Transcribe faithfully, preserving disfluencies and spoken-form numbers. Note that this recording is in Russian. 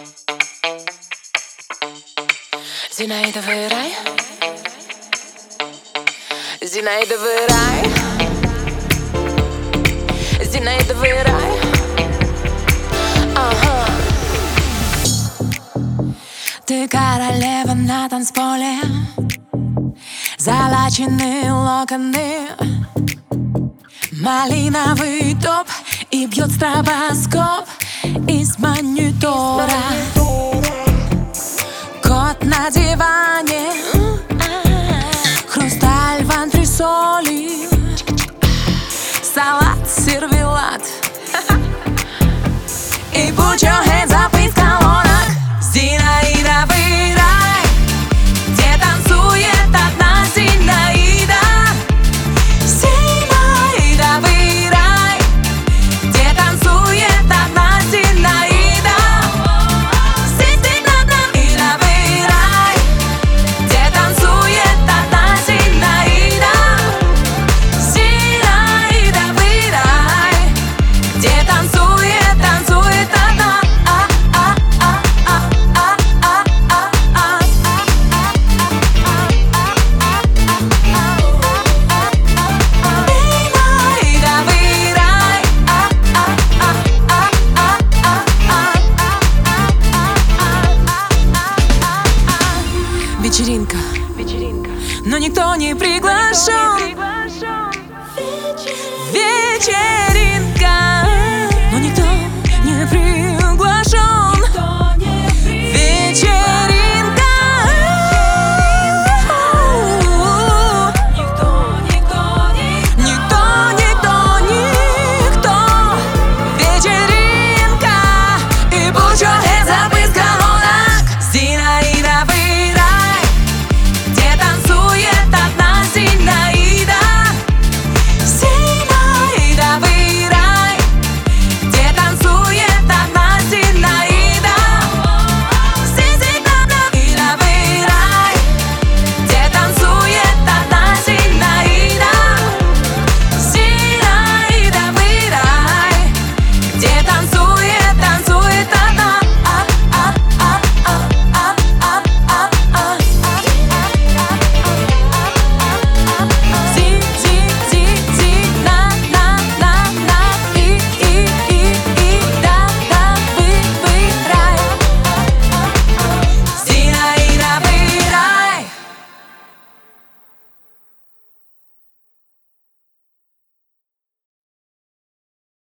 Зинаидовый рай, Зинаидовый рай, Зинаидовый рай. Ага. Ты королева на танцполе, залаченные локоны, малиновый топ, и бьет стробоскоп из монитора. Кот на диване, хрусталь в антресоли, салат, сервелат. И put your hands up из колонок. Зинаидовый рай, где танцует одна Зинаида. Зинаидовый рай, где танцует одна Зинаида. Зинаидовый рай, где танцует одна Зинаида. Зинаидовый рай, где танцует, танцует одна. Вечеринка, вечеринка, но никто не приглашен.